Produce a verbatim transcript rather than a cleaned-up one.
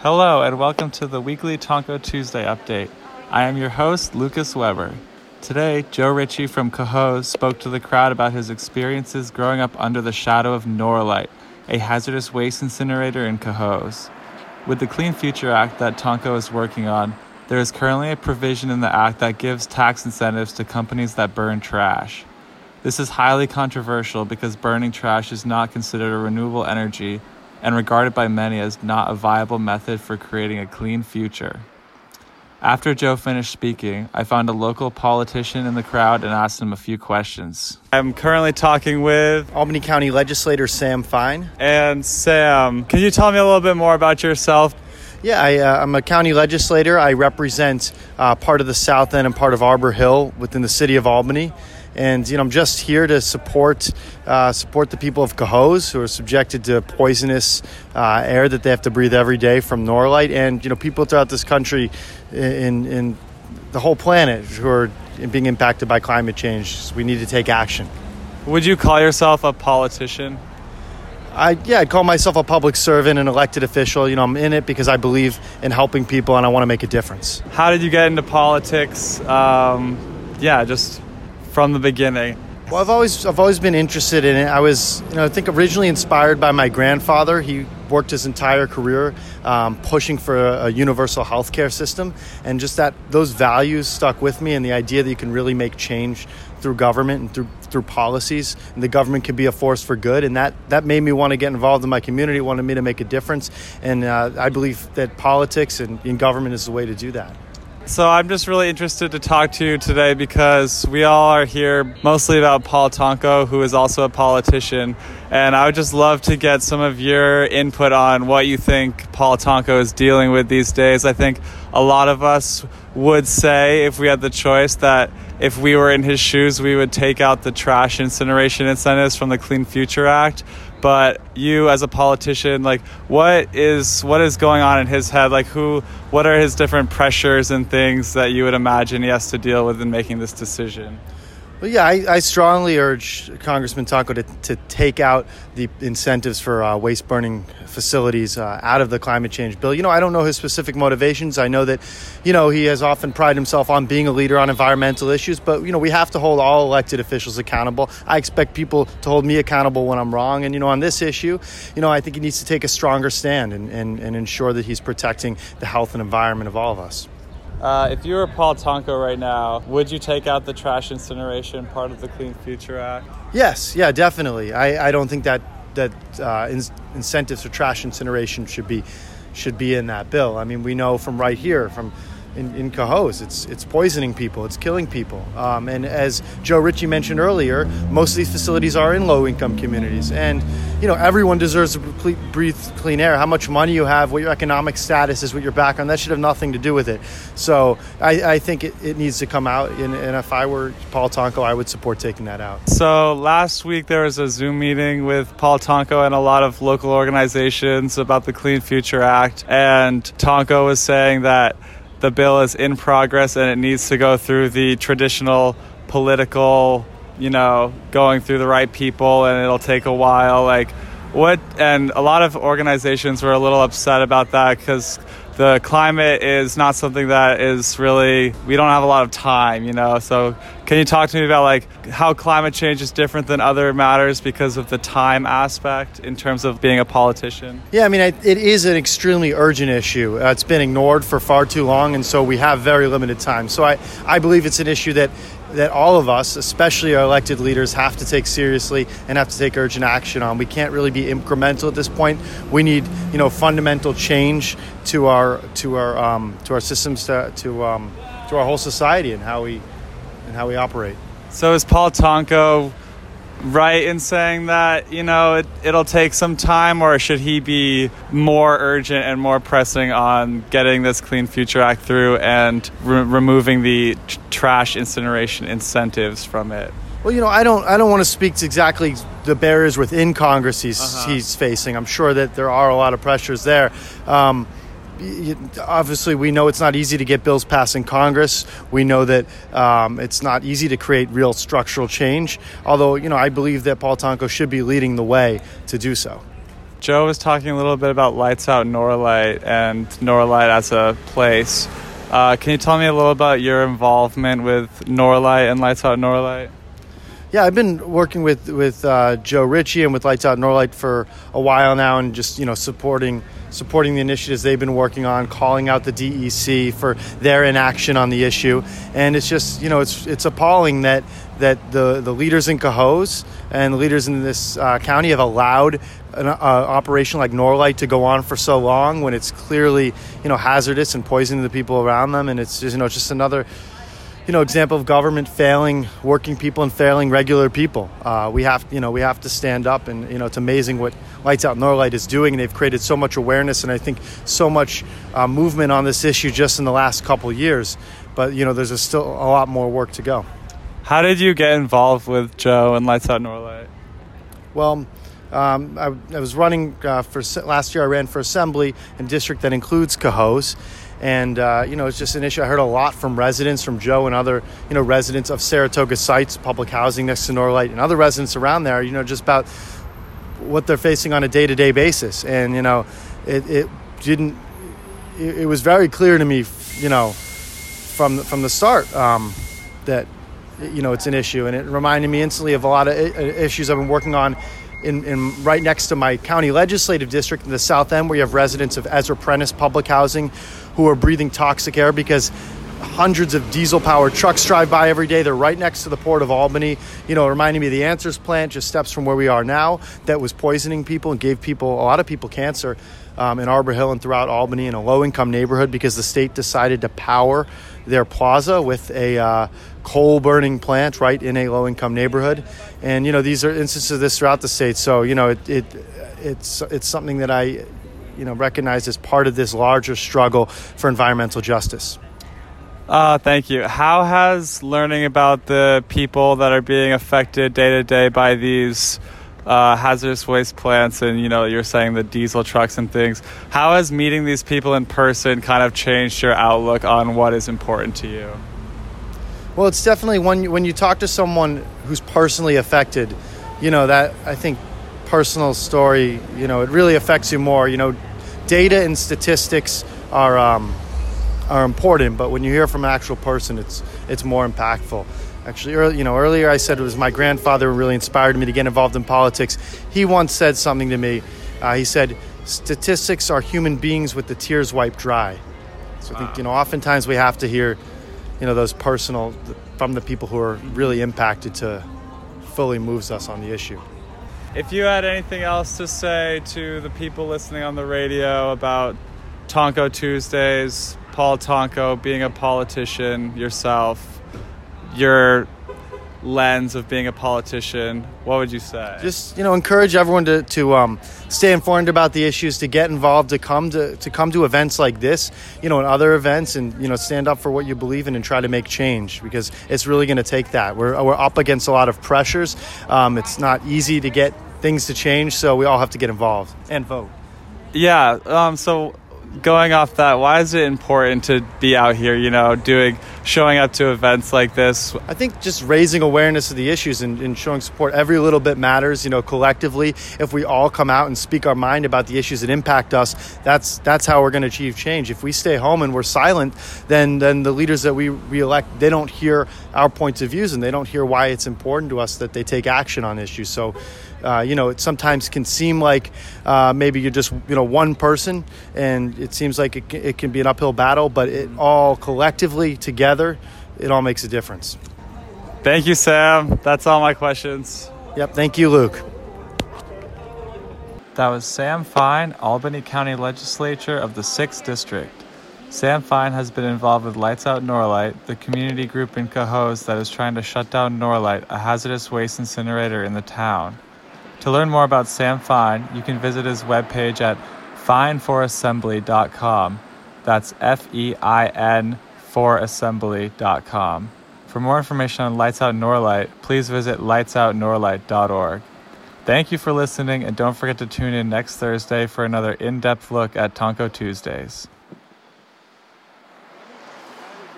Hello and welcome to the weekly Tonko Tuesday update. I am your host, Lucas Weber. Today, Joe Ritchie from Cohoes spoke to the crowd about his experiences growing up under the shadow of Norlite, a hazardous waste incinerator in Cohoes. With the Clean Future Act that Tonko is working on, there is currently a provision in the act that gives tax incentives to companies that burn trash. This is highly controversial because burning trash is not considered a renewable energy and regarded by many as not a viable method for creating a clean future. After Joe finished speaking, I found a local politician in the crowd and asked him a few questions. I'm currently talking with Albany County Legislator Sam Fine. And Sam, can you tell me a little bit more about yourself? Yeah, I, uh, I'm a county legislator. I represent uh, part of the South End and part of Arbor Hill within the city of Albany. And, you know, I'm just here to support uh, support the people of Cohoes who are subjected to poisonous uh, air that they have to breathe every day from Norlite, and, you know, people throughout this country in, in the whole planet who are being impacted by climate change. So we need to take action. Would you call yourself a politician? I, yeah, I'd call myself a public servant, an elected official. You know, I'm in it because I believe in helping people and I want to make a difference. How did you get into politics? Um, yeah, just from the beginning. Well, I've always I've always been interested in it. I was, you know, I think originally inspired by my grandfather. He worked his entire career um, pushing for a, a universal healthcare system, and just that those values stuck with me, and the idea that you can really make change through government and through through policies, and the government can be a force for good, and that that made me want to get involved in my community, wanted me to make a difference, and uh, I believe that politics and in government is the way to do that. So I'm just really interested to talk to you today because we all are here mostly about Paul Tonko, who is also a politician. And I would just love to get some of your input on what you think Paul Tonko is dealing with these days. I think a lot of us would say, if we had the choice, that if we were in his shoes, we would take out the trash incineration incentives from the Clean Future Act. But you, as a politician, like, what is what is going on in his head? Like, who, what are his different pressures and things that you would imagine he has to deal with in making this decision? Well, yeah, I, I strongly urge Congressman Tonko to, to take out the incentives for uh, waste burning facilities uh, out of the climate change bill. You know, I don't know his specific motivations. I know that, you know, he has often prided himself on being a leader on environmental issues. But, you know, we have to hold all elected officials accountable. I expect people to hold me accountable when I'm wrong. And, you know, on this issue, you know, I think he needs to take a stronger stand and, and, and ensure that he's protecting the health and environment of all of us. Uh, if you were Paul Tonko right now, would you take out the trash incineration part of the Clean Future Act? Yes, yeah, definitely. I, I don't think that that uh, in, incentives for trash incineration should be should be in that bill. I mean, we know from right here, from in, in Cohoes, it's it's poisoning people, it's killing people. Um, and as Joe Ritchie mentioned earlier, most of these facilities are in low-income communities. And, you know, everyone deserves to breathe clean air. How much money you have, what your economic status is, what your background, that should have nothing to do with it. So I, I think it, it needs to come out. And, and if I were Paul Tonko, I would support taking that out. So last week there was a Zoom meeting with Paul Tonko and a lot of local organizations about the Clean Future Act. And Tonko was saying that the bill is in progress and it needs to go through the traditional political, you know, going through the right people, and it'll take a while. Like, what? And a lot of organizations were a little upset about that because the climate is not something that is really, we don't have a lot of time, you know. So can you talk to me about, like, how climate change is different than other matters because of the time aspect in terms of being a politician? Yeah, I mean, it is an extremely urgent issue. Uh, it's been ignored for far too long, and so we have very limited time. So I, I believe it's an issue that that all of us, especially our elected leaders, have to take seriously and have to take urgent action on. We can't really be incremental at this point. We need, you know, fundamental change to our to our um, to our systems, to to, um, to our whole society and how we and how we operate. So is Paul Tonko right in saying that, you know, it, it'll take some time, or should he be more urgent and more pressing on getting this Clean Future Act through and re- removing the t- trash incineration incentives from it? Well, you know, I don't I don't want to speak to exactly the barriers within Congress he's, uh-huh. he's facing. I'm sure that there are a lot of pressures there. Um, Obviously, we know it's not easy to get bills passed in Congress. We know that um, it's not easy to create real structural change. Although, you know, I believe that Paul Tonko should be leading the way to do so. Joe was talking a little bit about Lights Out Norlight and Norlight as a place. Uh, can you tell me a little about your involvement with Norlight and Lights Out Norlight? Yeah, I've been working with with uh, Joe Ritchie and with Lights Out Norlight for a while now, and just you know supporting supporting the initiatives they've been working on, calling out the D E C for their inaction on the issue, and it's just you know it's it's appalling that that the the leaders in Cohoes and the leaders in this uh, county have allowed an uh, operation like Norlight to go on for so long when it's clearly you know hazardous and poisoning the people around them, and it's just, you know just another. You know, example of government failing working people and failing regular people. Uh, we have, you know, we have to stand up, and you know, it's amazing what Lights Out Norlight is doing, and they've created so much awareness and I think so much uh, movement on this issue just in the last couple of years. But you know, there's a still a lot more work to go. How did you get involved with Joe and Lights Out Norlight? Well, um, I, I was running uh, for last year. I ran for assembly in a district that includes Cohoes. And, uh, you know, it's just an issue. I heard a lot from residents, from Joe and other, you know, residents of Saratoga sites, public housing next to Norlight, and other residents around there, you know, just about what they're facing on a day-to-day basis. And, you know, it, it didn't, it, it was very clear to me, you know, from, from the start um, that, you know, it's an issue. And it reminded me instantly of a lot of issues I've been working on In, in right next to my county legislative district in the South End, where you have residents of Ezra Prentice Public Housing who are breathing toxic air because hundreds of diesel-powered trucks drive by every day. They're right next to the Port of Albany. You know, reminding me of the Answers plant, just steps from where we are now, that was poisoning people and gave people, a lot of people, cancer um, in Arbor Hill and throughout Albany in a low-income neighborhood because the state decided to power their plaza with a uh, coal-burning plant right in a low-income neighborhood. And, you know, these are instances of this throughout the state. So, you know, it, it it's it's something that I, you know, recognize as part of this larger struggle for environmental justice. Uh, thank you. How has learning about the people that are being affected day to day by these uh, hazardous waste plants and, you know, you're saying the diesel trucks and things, how has meeting these people in person kind of changed your outlook on what is important to you? Well, it's definitely when you, when you talk to someone who's personally affected, you know, that I think personal story, you know, it really affects you more. You know, data and statistics are um, are important, but when you hear from an actual person, it's it's more impactful. Actually, early, you know, earlier I said it was my grandfather who really inspired me to get involved in politics. He once said something to me. Uh, he said, "Statistics are human beings with the tears wiped dry." So I think, you know, oftentimes we have to hear, you know, those personal from the people who are really impacted to fully moves us on the issue. If you had anything else to say to the people listening on the radio about Tonko Tuesdays, Paul Tonko, being a politician yourself, your lens of being a politician, what would you say? Just, you know, encourage everyone to, to um, stay informed about the issues, to get involved, to come to to come to events like this, you know, and other events, and, you know, stand up for what you believe in and try to make change, because it's really going to take that. We're we're up against a lot of pressures. Um, it's not easy to get things to change, so we all have to get involved and vote. Yeah, um, so going off that, why is it important to be out here, you know, doing, showing up to events like this? I think just raising awareness of the issues and, and showing support, every little bit matters, you know, collectively. If we all come out and speak our mind about the issues that impact us, that's that's how we're going to achieve change. If we stay home and we're silent, then then the leaders that we re-elect, they don't hear our points of views, and they don't hear why it's important to us that they take action on issues. So, Uh, you know, it sometimes can seem like uh, maybe you're just, you know, one person, and it seems like it, it can be an uphill battle, but it all collectively together, it all makes a difference. Thank you, Sam. That's all my questions. Yep. Thank you, Luke. That was Sam Fine, Albany County Legislature of the sixth District. Sam Fine has been involved with Lights Out Norlight, the community group in Cohoes that is trying to shut down Norlight, a hazardous waste incinerator in the town. To learn more about Sam Fine, you can visit his webpage at fine for assembly dot com. That's F E I N for assembly dot com. For more information on Lights Out Norlight, please visit lights out norlight dot org. Thank you for listening, and don't forget to tune in next Thursday for another in-depth look at Tonko Tuesdays.